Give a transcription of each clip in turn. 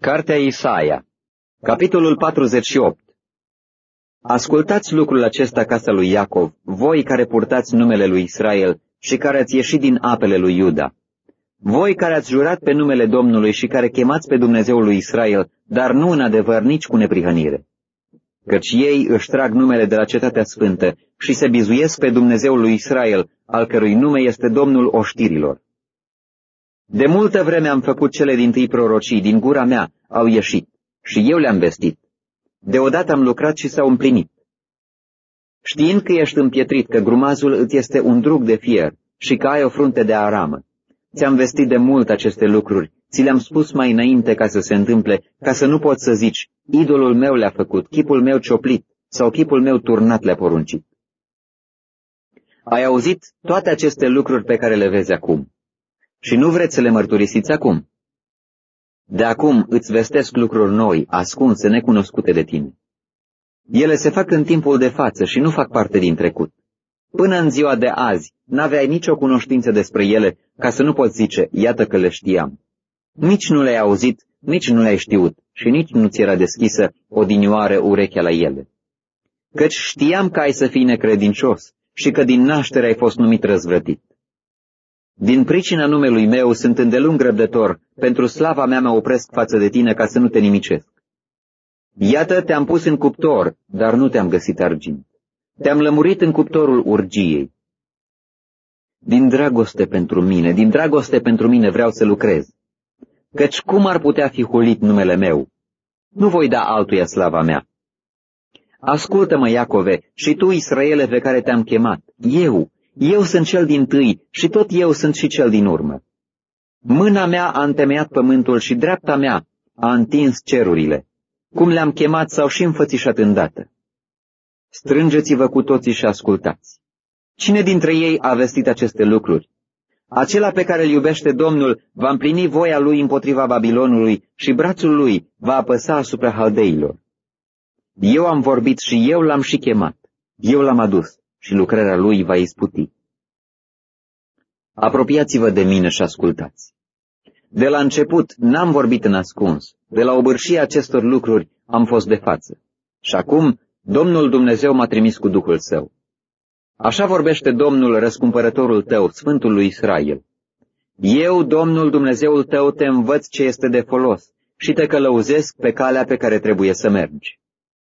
Cartea Isaia, capitolul 48. Ascultați lucrul acesta, casa lui Iacov, voi care purtați numele lui Israel și care ați ieșit din apele lui Iuda. Voi care ați jurat pe numele Domnului și care chemați pe Dumnezeul lui Israel, dar nu în adevăr nici cu neprihănire. Căci ei își trag numele de la cetatea sfântă și se bizuiesc pe Dumnezeul lui Israel, al cărui nume este Domnul oștirilor. De multă vreme am făcut cele dintâi prorocii, din gura mea au ieșit și eu le-am vestit. Deodată am lucrat și s-au împlinit. Știind că ești împietrit, că grumazul îți este un drug de fier și că ai o frunte de aramă, ți-am vestit de mult aceste lucruri, ți le-am spus mai înainte ca să se întâmple, ca să nu poți să zici, idolul meu le-a făcut, chipul meu cioplit sau chipul meu turnat le-a poruncit. Ai auzit toate aceste lucruri pe care le vezi acum și nu vreți să le mărturisiți acum. De acum îți vestesc lucruri noi, ascunse, necunoscute de tine. Ele se fac în timpul de față și nu fac parte din trecut. Până în ziua de azi n-aveai nicio cunoștință despre ele, ca să nu poți zice, iată că le știam. Nici nu le-ai auzit, nici nu le-ai știut și nici nu ți era deschisă odinioară urechea la ele. Căci știam că ai să fii necredincios și că din naștere ai fost numit răzvrătit. Din pricina numelui meu sunt îndelung răbdător, pentru slava mea mă opresc față de tine ca să nu te nimicesc. Iată, te-am pus în cuptor, dar nu te-am găsit argint. Te-am lămurit în cuptorul urgiei. Din dragoste pentru mine vreau să lucrez. Căci cum ar putea fi hulit numele meu? Nu voi da altuia slava mea. Ascultă-mă, Iacove, și tu, Israele, pe care te-am chemat. Eu sunt cel dintâi și tot eu sunt și cel din urmă. Mâna mea a întemeiat pământul și dreapta mea a întins cerurile. Cum le-am chemat s-au și înfățișat îndată. Strângeți-vă cu toții și ascultați. Cine dintre ei a vestit aceste lucruri? Acela pe care îl iubește Domnul va împlini voia lui împotriva Babilonului și brațul lui va apăsa asupra haldeilor. Eu am vorbit și eu l-am și chemat. Eu l-am adus și lucrarea lui va isputi. Apropiați-vă de mine și ascultați. De la început n-am vorbit în ascuns, de la obârșia acestor lucruri am fost de față. Și acum Domnul Dumnezeu m-a trimis cu Duhul Său. Așa vorbește Domnul, răscumpărătorul tău, Sfântul lui Israel. Eu, Domnul Dumnezeul tău, te învăț ce este de folos și te călăuzesc pe calea pe care trebuie să mergi.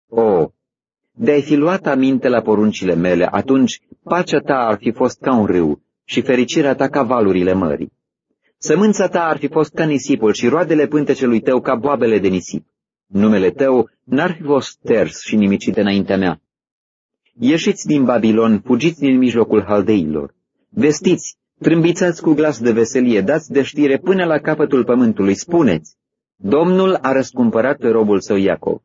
De-ai fi luat aminte la poruncile mele, atunci pacea ta ar fi fost ca un râu și fericirea ta ca valurile mării. Sămânța ta ar fi fost ca nisipul și roadele pântecelui tău ca boabele de nisip. Numele tău n-ar fi fost ters și nimicit înaintea mea. Ieșiți din Babilon, fugiți din mijlocul haldeilor. Vestiți, trâmbițați cu glas de veselie, dați de știre până la capătul pământului, spuneți, Domnul a răscumpărat pe robul său Iacov.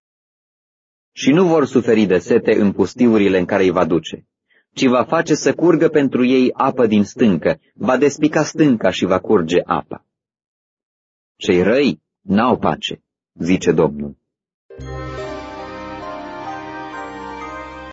Și nu vor suferi de sete în pustiurile în care îi va duce, ci va face să curgă pentru ei apă din stâncă, va despica stânca și va curge apa. Cei răi n-au pace, zice Domnul.